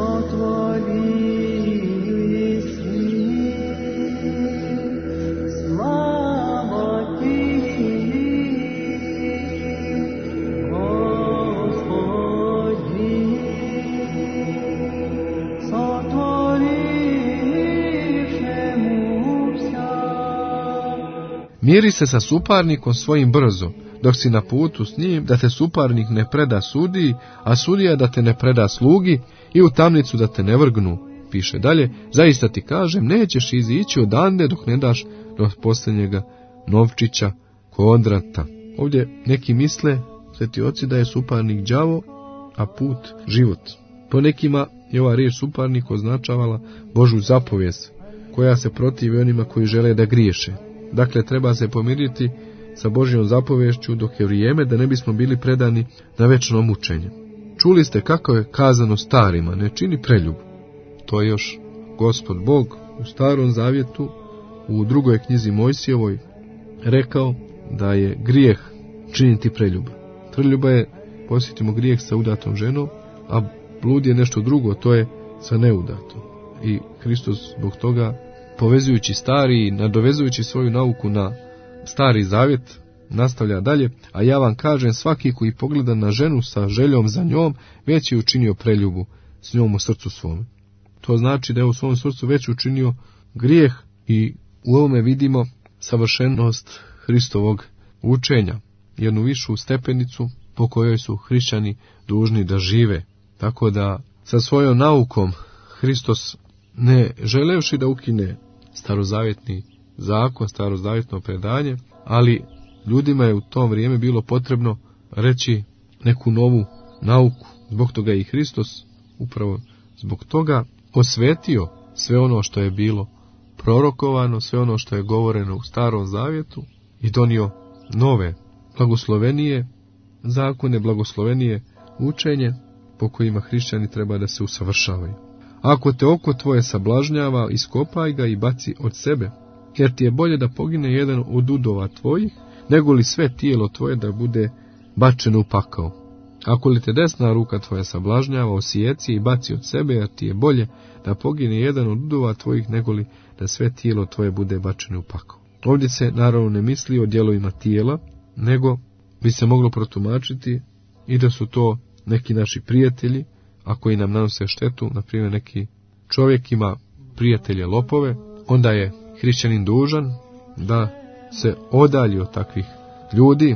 Miri se sa suparnikom svojim brzo, dok si na putu s njim, da te suparnik ne preda sudiji, a sudija da te ne preda slugi i u tamnicu da te ne vrgnu. Piše dalje, zaista ti kažem, nećeš izići odande dok ne daš do posljednjega novčića kodrata. Ovdje neki misle, sveti oci, da je suparnik đavo, a put život. Po nekima je ova riječ suparnik označavala Božju zapovijest, koja se protivi onima koji žele da griješe. Dakle, treba se pomiriti sa Božjom zapovješću dok je vrijeme, da ne bismo bili predani na večno mučenje. Čuli ste kako je kazano starima, ne čini preljubu. To je još Gospod Bog u Starom Zavjetu, u drugoj knjizi Mojsijevoj, rekao da je grijeh činiti preljubu. Preljuba je, posjetimo, grijeh sa udatom ženom, a blud je nešto drugo, to je sa neudatom. I Hristos zbog toga, povezujući stari i nadovezujući svoju nauku na Stari Zavjet, nastavlja dalje, a ja vam kažem, svaki koji pogleda na ženu sa željom za njom, već je učinio preljubu s njom u srcu svome. To znači da je u svom srcu već učinio grijeh i u ovome vidimo savršenost Hristovog učenja, jednu višu stepenicu po kojoj su hrišćani dužni da žive. Tako da sa svojom naukom Hristos, ne želevši da ukine starozavjetni zakon, starozavjetno predanje, ali ljudima je u tom vrijeme bilo potrebno reći neku novu nauku. Zbog toga i Hristos upravo zbog toga osvetio sve ono što je bilo prorokovano, sve ono što je govoreno u Starom Zavjetu i donio nove blagoslovenije zakone, blagoslovenije učenje po kojima hrišćani treba da se usavršavaju. Ako te oko tvoje sablažnjava, iskopaj ga i baci od sebe, jer ti je bolje da pogine jedan od udova tvojih, nego li sve tijelo tvoje da bude bačeno u pakao. Ako li te desna ruka tvoja sablažnjava, osijeci i baci od sebe, jer ti je bolje da pogine jedan od udova tvojih, nego li da sve tijelo tvoje bude bačeno u pakao. Ovdje se naravno ne misli o dijelovima tijela, nego bi se moglo protumačiti i da su to neki naši prijatelji, a koji nam nanose štetu, na primjer neki čovjek ima prijatelje lopove, onda je hrišćanin dužan da se odalji od takvih ljudi,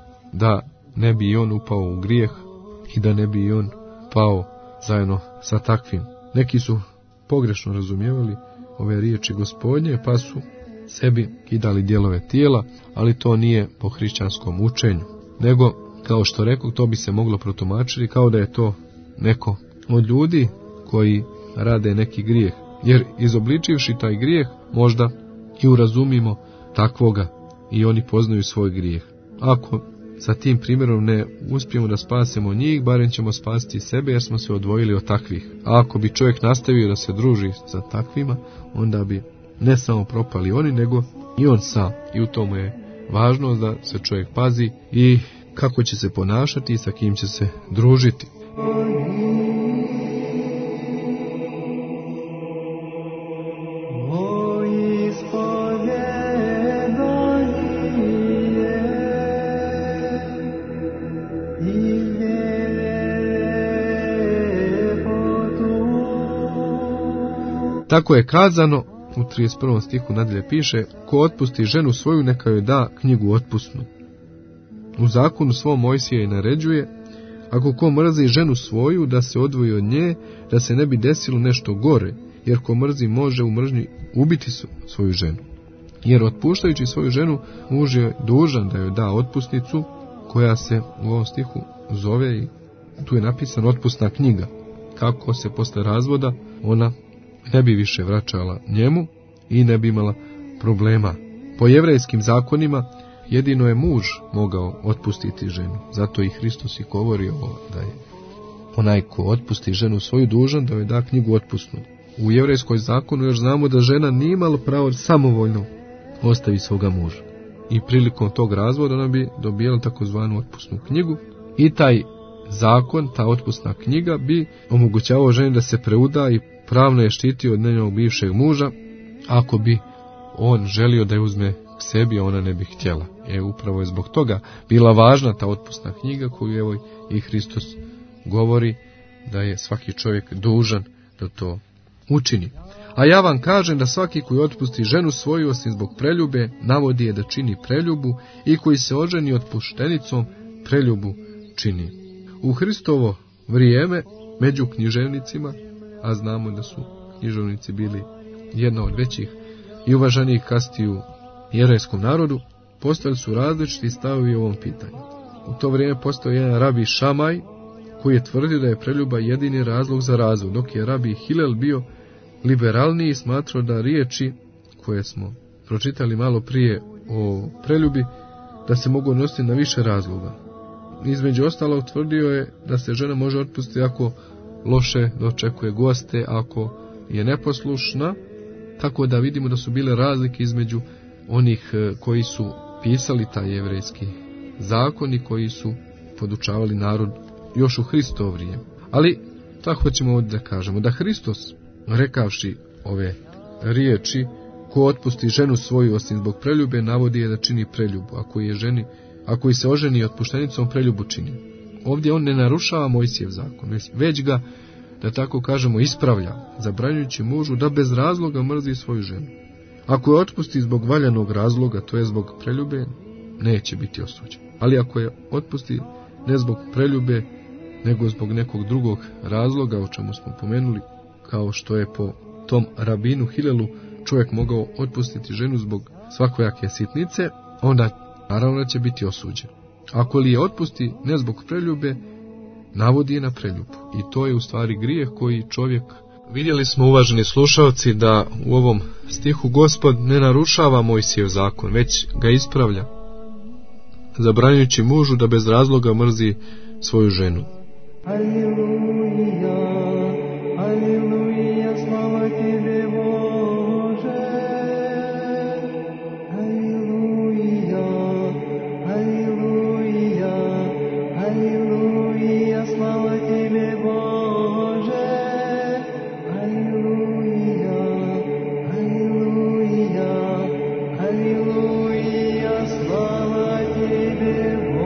da ne bi i on upao u grijeh i da ne bi i on pao zajedno sa takvim. Neki su pogrešno razumijevali ove riječi Gospodnje, pa su sebi kidali dijelove tijela, ali to nije po hrišćanskom učenju, nego, kao što rekao, to bi se moglo protumačiti kao da je to neko od ljudi koji rade neki grijeh, jer izobličivši taj grijeh možda i urazumimo takvoga i oni poznaju svoj grijeh. Ako sa tim primjerom ne uspijemo da spasemo njih, barem ćemo spasiti sebe jer smo se odvojili od takvih. A ako bi čovjek nastavio da se druži sa takvima, onda bi ne samo propali oni, nego i on sam. I u tomu je važno da se čovjek pazi i kako će se ponašati i sa kim će se družiti. Tako je kazano, u trideset prvom stihu nadalje piše, ko otpusti ženu svoju, neka joj da knjigu otpusnu. U zakonu svom Mojsije i naređuje, ako ko mrzi ženu svoju, da se odvoji od nje, da se ne bi desilo nešto gore, jer ko mrzi može u mržnji ubiti svoju ženu. Jer otpuštajući svoju ženu, muž je dužan da joj da otpusnicu, koja se u ovom stihu zove, i tu je napisano otpusna knjiga, kako se posle razvoda ona ne bi više vraćala njemu i ne bi imala problema. Po jevrejskim zakonima jedino je muž mogao otpustiti ženu. Zato i Hristos i govori ovo, da je onaj ko otpusti ženu svoju dužan da joj da knjigu otpusnu. U jevrejskoj zakonu još znamo da žena nije imala pravo samovoljno ostavi svoga muža. I prilikom tog razvoda ona bi dobijala takozvanu otpusnu knjigu i taj zakon, ta otpusna knjiga bi omogućavao ženi da se preuda i pravno je štitio od njenog bivšeg muža, ako bi on želio da je uzme k sebi, a ona ne bi htjela. E, upravo je zbog toga bila važna ta otpusna knjiga koju evo i Hristos govori da je svaki čovjek dužan da to učini. A ja vam kažem da svaki koji otpusti ženu svoju osim zbog preljube, navodi je da čini preljubu, i koji se oženi otpuštenicom, preljubu čini. U Hristovo vrijeme među književnicima, a znamo da su književnici bili jedna od većih i uvaženijih kasti u jevrejskom narodu, postali su različiti stavovi u ovom pitanju. U to vrijeme postao jedan rabi Šamaj, koji je tvrdio da je preljuba jedini razlog za razvod, dok je rabi Hilel bio liberalniji i smatrao da riječi koje smo pročitali malo prije o preljubi, da se mogu odnositi na više razloga. Između ostalog tvrdio je da se žena može otpustiti ako loše dočekuje goste, ako je neposlušna, tako da vidimo da su bile razlike između onih koji su pisali taj jevrejski zakon i koji su podučavali narod još u Hristovo vrijeme. Ali tako ćemo ovdje da kažemo da Hristos, rekavši ove riječi, ko otpusti ženu svoju osim zbog preljube, navodi je da čini preljubu, ako je ženi, ako se oženi otpuštenicom, preljubu čini. Ovdje on ne narušava Mojsijev zakon, već ga, da tako kažemo, ispravlja, zabranjujući mužu da bez razloga mrzi svoju ženu. Ako je otpusti zbog valjanog razloga, to je zbog preljube, neće biti osuđen. Ali ako je otpusti ne zbog preljube, nego zbog nekog drugog razloga, o čemu smo pomenuli, kao što je po tom rabinu Hilelu čovjek mogao otpustiti ženu zbog svakojake sitnice, onda naravno će biti osuđen. Ako li je otpusti ne zbog preljube, navodi je na preljubu. I to je u stvari grijeh koji čovjek... Vidjeli smo, uvaženi slušalci, da u ovom stihu Gospod ne narušava Mojsijev zakon, već ga ispravlja, zabranjujući mužu da bez razloga mrzi svoju ženu. Аллилуйя, аллилуйя, слава тебе, Боже. Аллилуйя, аллилуйя, аллилуйя, слава тебе, Боже. Аллилуйя, аллилуйя, аллилуйя, слава тебе,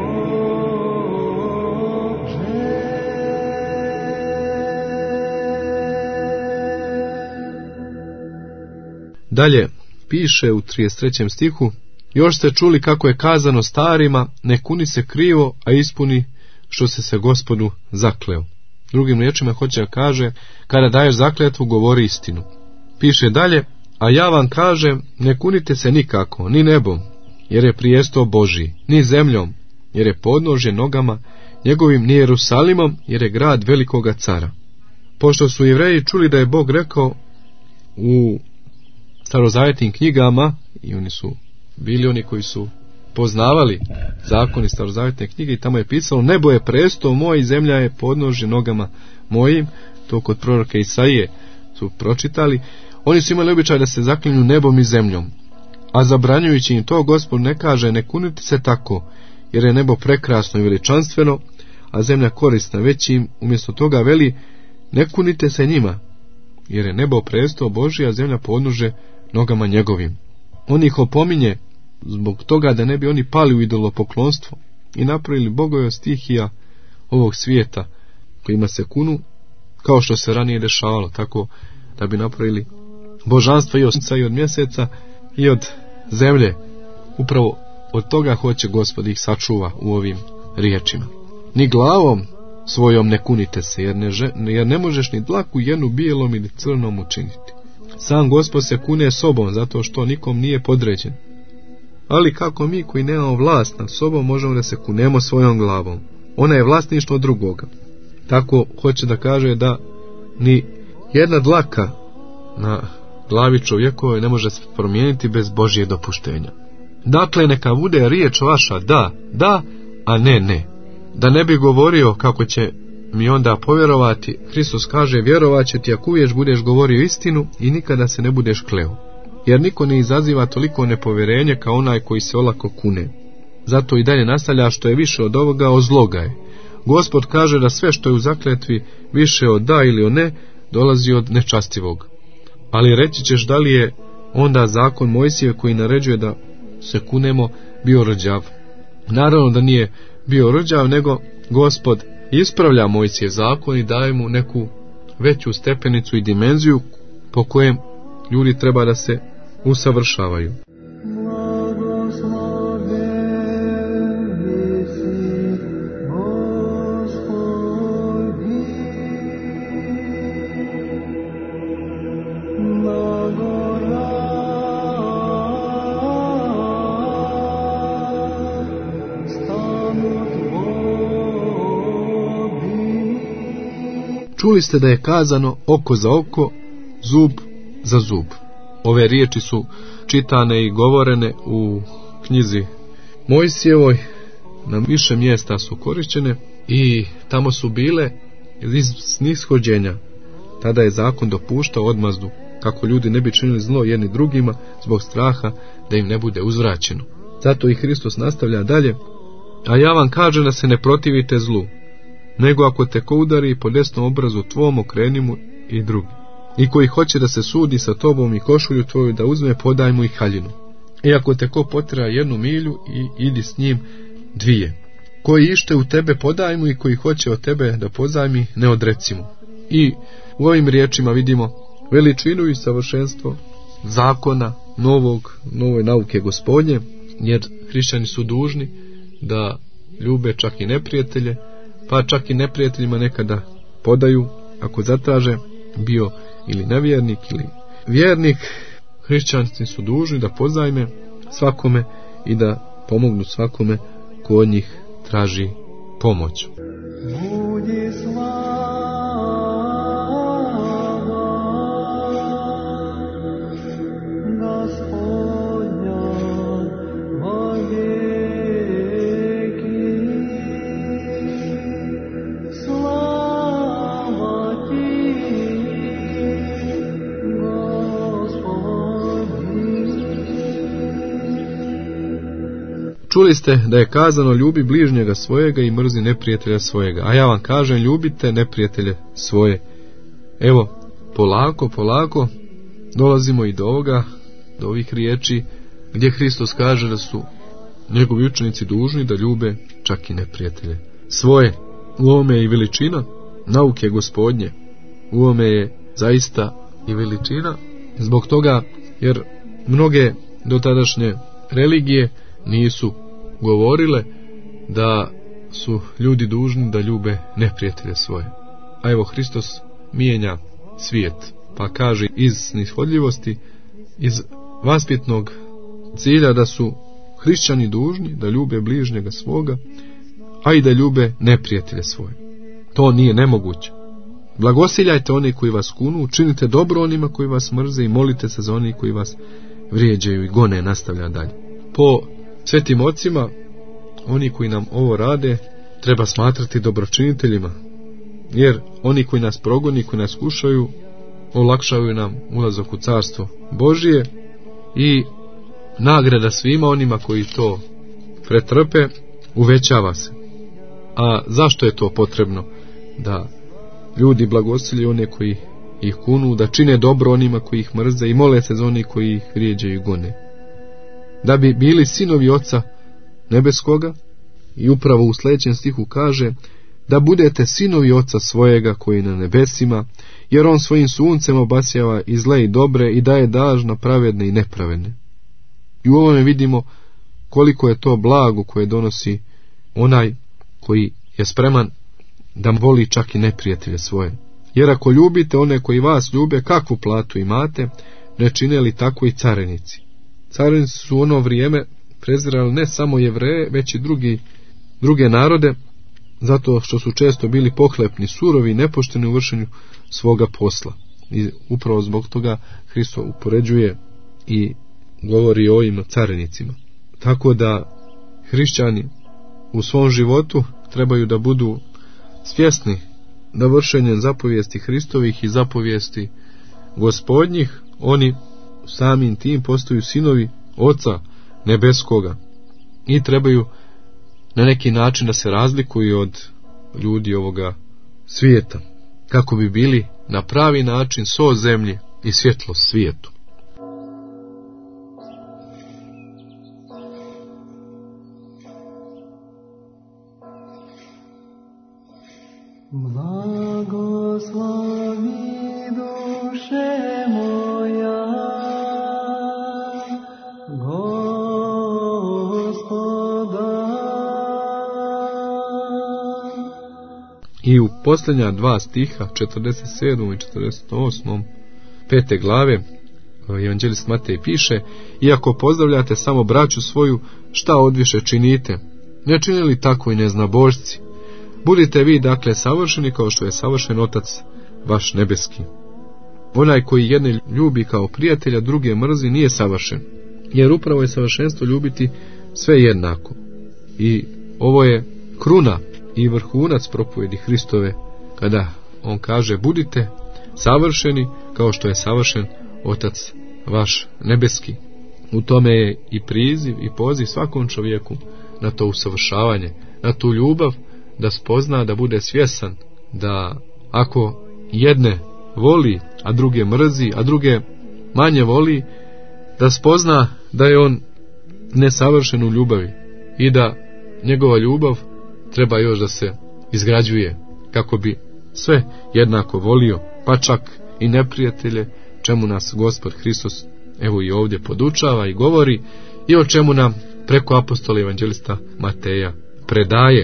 Dalje piše u trideset trećem stihu, još ste čuli kako je kazano starima, ne kuni se krivo, a ispuni što se se Gospodu zakleo. Drugim riječima hoće da kaže, kada daješ zakletvu, govori istinu. Piše dalje, a ja vam kažem, ne kunite se nikako, ni nebom, jer je prijesto Božji, ni zemljom, jer je podnožje nogama njegovim, ni Jerusalimom, jer je grad velikoga cara. Pošto su Jevreji čuli da je Bog rekao u starozavjetnim knjigama, i oni su bili oni koji su poznavali zakon iz starozavjetne knjige i tamo je pisalo nebo je presto moj i zemlja je podnožje nogama mojim, to kod proroka Isaije su pročitali. Oni su imali običaj da se zaklinju nebom i zemljom, a zabranjujući im to Gospod ne kaže ne kunite se tako, jer je nebo prekrasno i veličanstveno, a zemlja korisna, već im umjesto toga veli ne kunite se njima, jer je nebo presto Božji, a zemlja podnože nogama njegovim. On ih opominje zbog toga da ne bi oni pali u idolopoklonstvo i napravili bogove od stihija ovog svijeta kojima se kunu, kao što se ranije dešavalo, tako da bi napravili božanstva i od sunca i od mjeseca i od zemlje. Upravo od toga hoće Gospod ih sačuva u ovim riječima. Ni glavom svojom ne kunite se, jer ne, jer ne možeš ni dlaku jednu bijelom ili crnom učiniti. Sam Gospod se kune sobom, zato što nikom nije podređen. Ali kako mi koji nemamo vlast nad sobom možemo da se kunemo svojom glavom? Ona je vlasništvo drugoga. Tako hoće da kaže da ni jedna dlaka na glavi čovjekove ne može se promijeniti bez Božje dopuštenja. Dakle, neka bude riječ vaša da, da, a ne, ne. Da ne bi govorio kako će mi onda povjerovati, Hristos kaže vjerovat će ti ako uvijek budeš govorio istinu i nikada se ne budeš kleo. Jer niko ne izaziva toliko nepovjerenje kao onaj koji se olako kune. Zato i dalje nastavlja što je više od ovoga, od zloga je. Gospod kaže da sve što je u zakletvi više od da ili od ne, dolazi od nečastivog. Ali reći ćeš da li je onda zakon Mojsijev koji naređuje da se kunemo bio rđav. Naravno da nije bio rđav, nego Gospod ispravlja Mojsijev zakon i daje mu neku veću stepenicu i dimenziju po kojem ljudi treba da se usavršavaju. Čuli ste da je kazano oko za oko, zub za zub. Ove riječi su čitane i govorene u knjizi Mojsijevoj, na više mjesta su korišćene i tamo su bile iz snishođenja. Tada je zakon dopuštao odmazdu, kako ljudi ne bi činili zlo jedni drugima zbog straha da im ne bude uzvraćeno. Zato i Hristos nastavlja dalje, a ja vam kažem da se ne protivite zlu, nego ako te ko udari po desnom obrazu tvom, okreni mu i drugi. I koji hoće da se sudi sa tobom i košulju tvoju da uzme, podaj mu i haljinu. I ako te ko potjera jednu milju, i idi s njim dvije. Koji ište u tebe, podaj mu, i koji hoće od tebe da pozajmi, ne odreci mu. I u ovim riječima vidimo veličinu i savršenstvo zakona novog, nove nauke Gospodnje, jer hrišćani su dužni da ljube čak i neprijatelje, pa čak i neprijateljima nekada podaju, ako zatraže, bio ili nevjernik ili vjernik. Hrišćani su dužni da pozajme svakome i da pomognu svakome ko od njih traži pomoć. Budi slava Gospodnja vovijeki. Slava ti, Čuli ste da je kazano ljubi bližnjega svojega i mrzi neprijatelja svojega, a ja vam kažem ljubite neprijatelje svoje. Evo, polako, polako dolazimo i do ovoga, do ovih riječi gdje Hristos kaže da su njegovi učenici dužni da ljube čak i neprijatelje svoje. U ovome je i veličina nauke Gospodnje, u ovome je zaista i veličina, zbog toga jer mnoge dotadašnje religije nisu govorile da su ljudi dužni da ljube neprijatelje svoje. A evo Hristos mijenja svijet, pa kaže iz snishodljivosti, iz vaspitnog cilja da su hrišćani dužni da ljube bližnjega svoga, a i da ljube neprijatelje svoje. To nije nemoguće. Blagosiljajte oni koji vas kunu, činite dobro onima koji vas mrze i molite se za oni koji vas vrijeđaju i gone, nastavlja dalje. Po Svetim ocima, oni koji nam ovo rade, treba smatrati dobročiniteljima, jer oni koji nas progoni, koji nas kušaju, olakšavaju nam ulazak u carstvo Božije i nagrada svima onima koji to pretrpe uvećava se. A zašto je to potrebno? Da ljudi blagosiljuju one koji ih kunu, da čine dobro onima koji ih mrze i mole se za oni koji ih vrijeđaju i gone. Da bi bili sinovi Oca nebeskoga, i upravo u sljedećem stihu kaže da budete sinovi Oca svojega koji je na nebesima, jer on svojim suncem obasjava i zle i dobre i daje daž na pravedne i nepravedne. I u ovome vidimo koliko je to blago koje donosi onaj koji je spreman da voli čak i neprijatelje svoje. Jer ako ljubite one koji vas ljube, kakvu platu imate, ne čine li tako i carinici? Carinici su u ono vrijeme prezirali ne samo Jevreje, već i drugi, druge narode, zato što su često bili pohlepni, surovi i nepošteni u vršenju svoga posla. I upravo zbog toga Hristo upoređuje i govori o ovim carinicima. Tako da hrišćani u svom životu trebaju da budu svjesni da vršenjem zapovijesti Hristovih i zapovijesti Gospodnjih oni samim tim postaju sinovi Oca nebeskoga i trebaju na neki način da se razlikuju od ljudi ovoga svijeta, kako bi bili na pravi način so zemlji i svjetlo svijetu. Blagoslovi duše moja Gospoda. I u posljednja dva stiha, četrdeset sedmom i četrdeset osmom pete glave, evanđelist Matej piše: iako pozdravljate samo braću svoju, šta odviše činite? Ne činili tako i neznabošci? Budite vi dakle savršeni kao što je savršen Otac vaš nebeski. Onaj koji jedne ljubi kao prijatelja, druge mrzi, nije savršen, jer upravo je savršenstvo ljubiti sve jednako. I ovo je kruna i vrhunac propovjedi Hristove, kada on kaže: budite savršeni kao što je savršen Otac vaš nebeski. U tome je i priziv i poziv svakom čovjeku na to usavršavanje, na tu ljubav, da spozna, da bude svjesan da ako jedne voli, a druge mrzi, a druge manje voli, da spozna da je on nesavršen u ljubavi i da njegova ljubav treba još da se izgrađuje kako bi sve jednako volio, pa čak i neprijatelje, čemu nas Gospod Hristos evo i ovdje podučava i govori i o čemu nam preko apostola evanđelista Mateja predaje.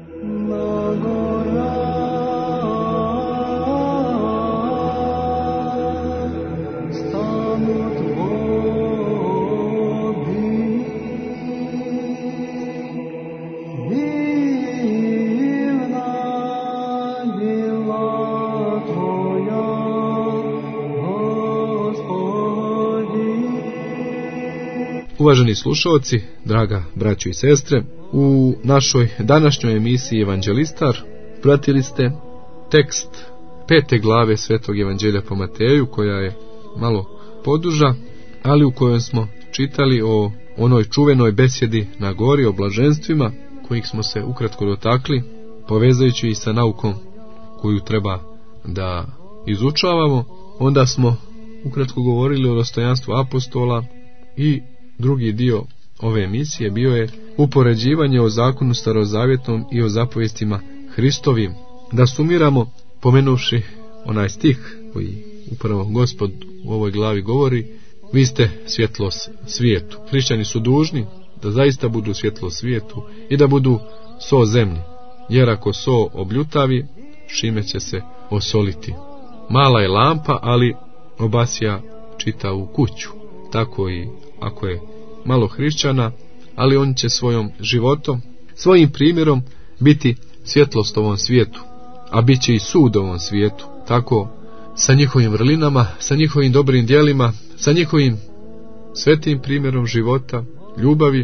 Uvaženi slušalci, draga braćo i sestre, u našoj današnjoj emisiji Evanđelistar pratili ste tekst pete glave Svetog Evanđelja po Mateju, koja je malo poduža, ali u kojoj smo čitali o onoj čuvenoj besjedi na gori, o blaženstvima, kojih smo se ukratko dotakli, povezajući i sa naukom koju treba da izučavamo. Onda smo ukratko govorili o dostojanstvu apostola i drugi dio ove emisije bio je upoređivanje o zakonu starozavjetnom i o zapovjestima Hristovim. Da sumiramo, pomenuvši onaj stih koji upravo Gospod u ovoj glavi govori: vi ste svjetlo svijetu. Hrišćani su dužni da zaista budu svjetlo svijetu i da budu so zemlji, jer ako so obljutavi, šime će se osoliti. Mala je lampa, ali obasja čitavu kuću. Tako i ako je malo hrišćana, ali on će svojom životom, svojim primjerom biti svjetlost ovom svijetu, a bit će i sud ovom svijetu. Tako sa njihovim vrlinama, sa njihovim dobrim djelima, sa njihovim svetim primjerom života, ljubavi,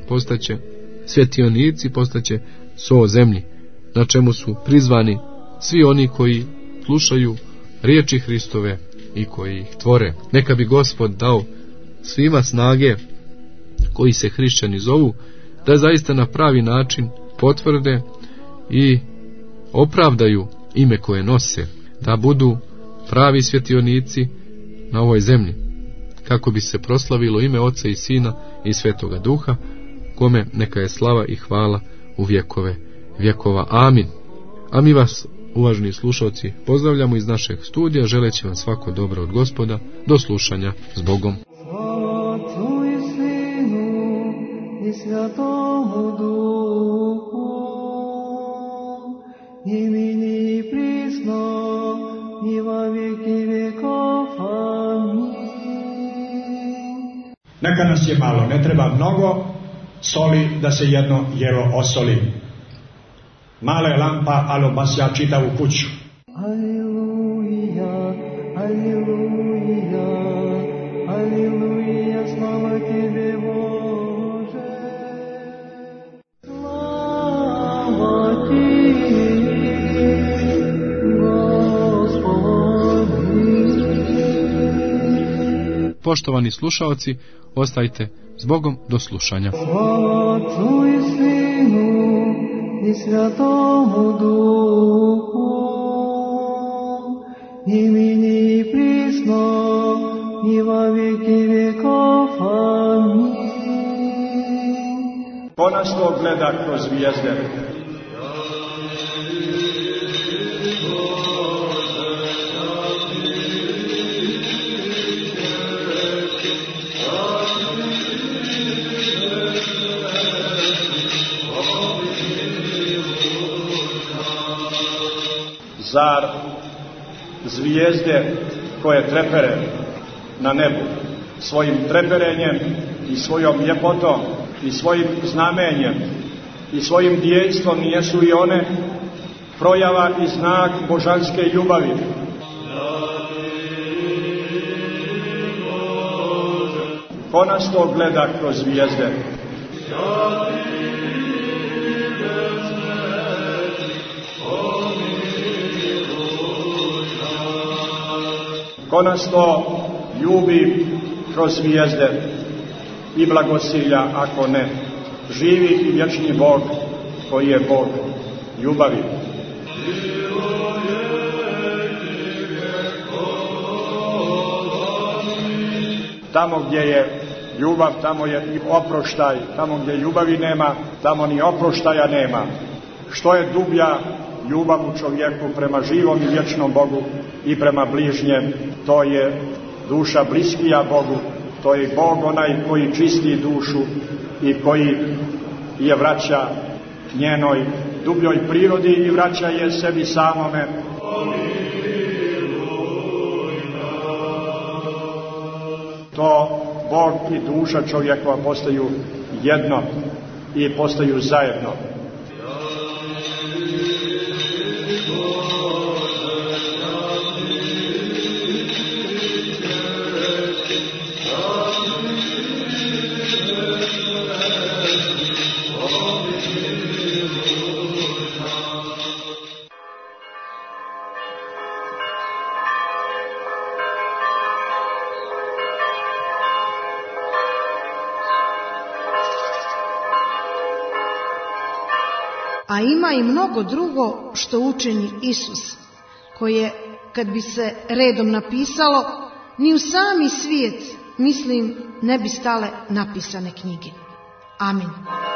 postaće svjetionici, postaće so zemlji, na čemu su prizvani svi oni koji slušaju riječi Hristove i koji ih tvore. Neka bi Gospod dao svima snage koji se hrišćani zovu, da zaista na pravi način potvrde i opravdaju ime koje nose, da budu pravi svjetionici na ovoj zemlji, kako bi se proslavilo ime Oca i Sina i Svetoga Duha, kome neka je slava i hvala u vjekove vjekova. Amin. A mi vas, uvaženi slušalci, pozdravljamo iz našeg studija, želeći vam svako dobro od Gospoda. Do slušanja, s Bogom. Отцу и Сыну и Святому Духу, и ныне и присно, и во веки веков. Аминь. Neka nas je malo, ne treba mnogo soli da se jedno jelo osoli. Mala je lampa, ali obasja čitavu kuću. Аллилуйя, аллилуйя, аллилуйя, слава Тебе, Боже. Слава Тебе, Господи. Poštovani slušaoci, ostajte s Bogom do slušanja. Отцу и Сыну и Святому Духу, и ныне и присно, и во веки веков. Аминь. Ko nas to gleda kroz zvijezde? Zar zvijezde koje trepere na nebu svojim treperenjem i svojom ljepotom i svojim znamenjem i svojim djelstvom nijesu i one projava i znak božanske ljubavi? Ko nas to gleda kroz zvijezde? Ko nas to ljubi kroz zvijezde i blagosilja, ako ne, živi i vječni Bog koji je Bog ljubavi. Tamo gdje je ljubav, tamo je i oproštaj. Tamo gdje ljubavi nema, tamo ni oproštaja nema. Što je dublja ljubav u čovjeku prema živom i vječnom Bogu i prema bližnjem, to je duša bliskija Bogu, to je Bog onaj koji čisti dušu i koji je vraća njenoj dubljoj prirodi i vraća je sebi samome. To Bog i duša čovjekova postaju jedno i postaju zajedno. A ima i mnogo drugo što učini Isus, koje, kad bi se redom napisalo, ni u sami svijet, mislim, ne bi stale napisane knjige. Amin.